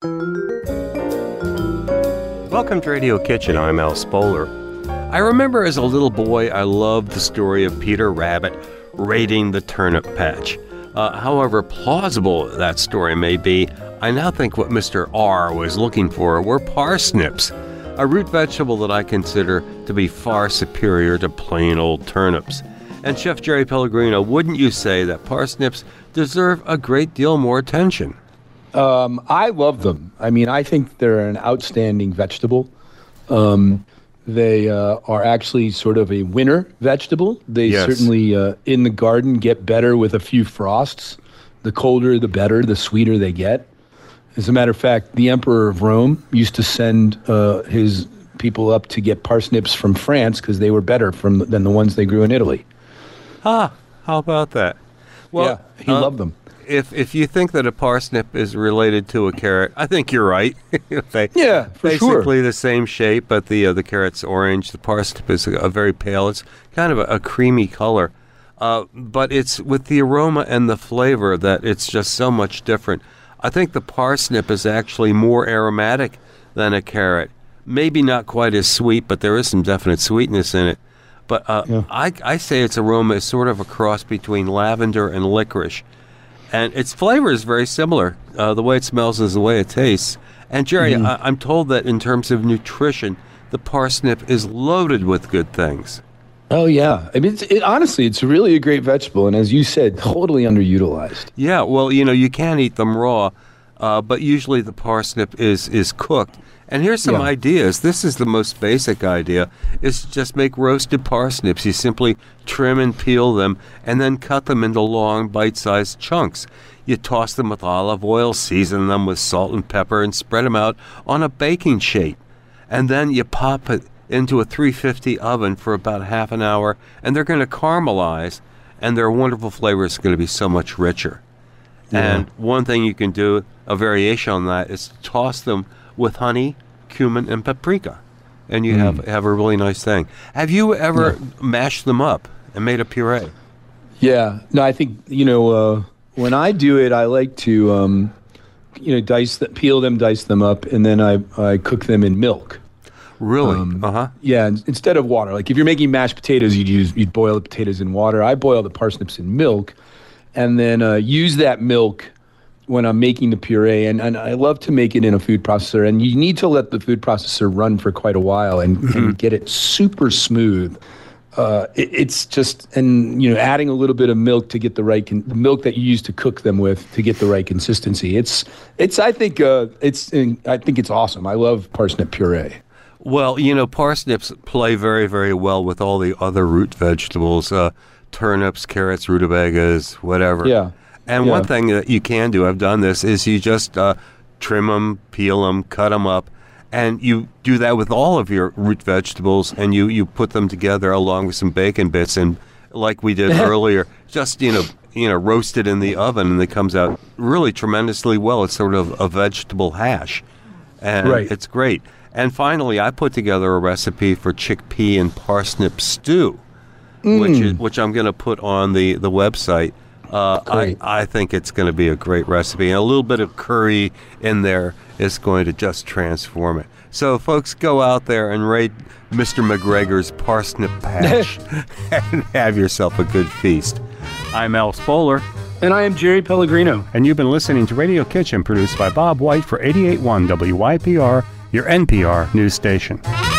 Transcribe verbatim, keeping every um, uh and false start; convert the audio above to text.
Welcome to Radio Kitchen. I'm Al Spoler. I remember as a little boy, I loved the story of Peter Rabbit raiding the turnip patch. Uh, however plausible that story may be, I now think what Mister R was looking for were parsnips, a root vegetable that I consider to be far superior to plain old turnips. And Chef Jerry Pellegrino, wouldn't you say that parsnips deserve a great deal more attention? Um, I love them. I mean, I think they're an outstanding vegetable. Um, they uh, are actually sort of a winter vegetable. They Yes. certainly, uh, in the garden, get better with a few frosts. The colder, the better, the sweeter they get. As a matter of fact, the Emperor of Rome used to send uh, his people up to get parsnips from France because they were better from than the ones they grew in Italy. Ah, how about that? Well, yeah, he uh, loved them. If if you think that a parsnip is related to a carrot, I think you're right. they, Yeah, for sure. basically the same shape, but the uh, the carrot's orange. The parsnip is a, a very pale. It's kind of a, a creamy color, uh, but it's with the aroma and the flavor that it's just so much different. I think the parsnip is actually more aromatic than a carrot. Maybe not quite as sweet, but there is some definite sweetness in it. But uh, Yeah. I, I say its aroma is sort of a cross between lavender and licorice. And its flavor is very similar. Uh, the way it smells is the way it tastes. And Jerry, Mhm. I, I'm told that in terms of nutrition, the parsnip is loaded with good things. Oh, yeah. I mean, it's, it, honestly, it's really a great vegetable. And as you said, totally underutilized. Yeah, well, you know, you can eat them raw, uh, but usually the parsnip is, is cooked. And here's some Yeah. ideas. This is the most basic idea, is to just make roasted parsnips. You simply trim and peel them and then cut them into long bite-sized chunks. You toss them with olive oil, season them with salt and pepper, and spread them out on a baking sheet. And then you pop it into a three fifty oven for about half an hour, and they're going to caramelize, and their wonderful flavor is going to be so much richer. Yeah. And one thing you can do, a variation on that, is to toss them with honey, cumin, and paprika, and you Mm. have have a really nice thing. Have you ever mashed them up and made a puree? Yeah. No, I think, you know, uh, when I do it, I like to, um, you know, dice, the, peel them, dice them up, and then I, I cook them in milk. Really? Um, uh-huh. Yeah, in- instead of water. Like if you're making mashed potatoes, you'd use you'd boil the potatoes in water. I boil the parsnips in milk, and then uh, use that milk when I'm making the puree. And, and I love to make it in a food processor. And you need to let the food processor run for quite a while and, and get it super smooth. Uh, it, it's just, and you know, adding a little bit of milk to get the right, con- the milk that you use to cook them with to get the right consistency. It's, it's. I think, uh, it's. I think it's awesome. I love parsnip puree. Well, you know, parsnips play very, very well with all the other root vegetables, uh, turnips, carrots, rutabagas, whatever. Yeah. And Yeah. one thing that you can do, I've done this, is you just uh, trim them, peel them, cut them up, and you do that with all of your root vegetables, and you, you put them together along with some bacon bits, and like we did earlier, just, you know, you know, roast it in the oven, and it comes out really tremendously well. It's sort of a vegetable hash, and Right. it's great. And finally, I put together a recipe for chickpea and parsnip stew, which is, which I'm going to put on the, the website. Uh, I, Great. I think it's going to be a great recipe. And a little bit of curry in there is going to just transform it. So, folks, go out there and raid Mister McGregor's parsnip patch and have yourself a good feast. I'm Al Spoler. And I am Jerry Pellegrino. And you've been listening to Radio Kitchen, produced by Bob White for eighty-eight point one W Y P R, your N P R news station.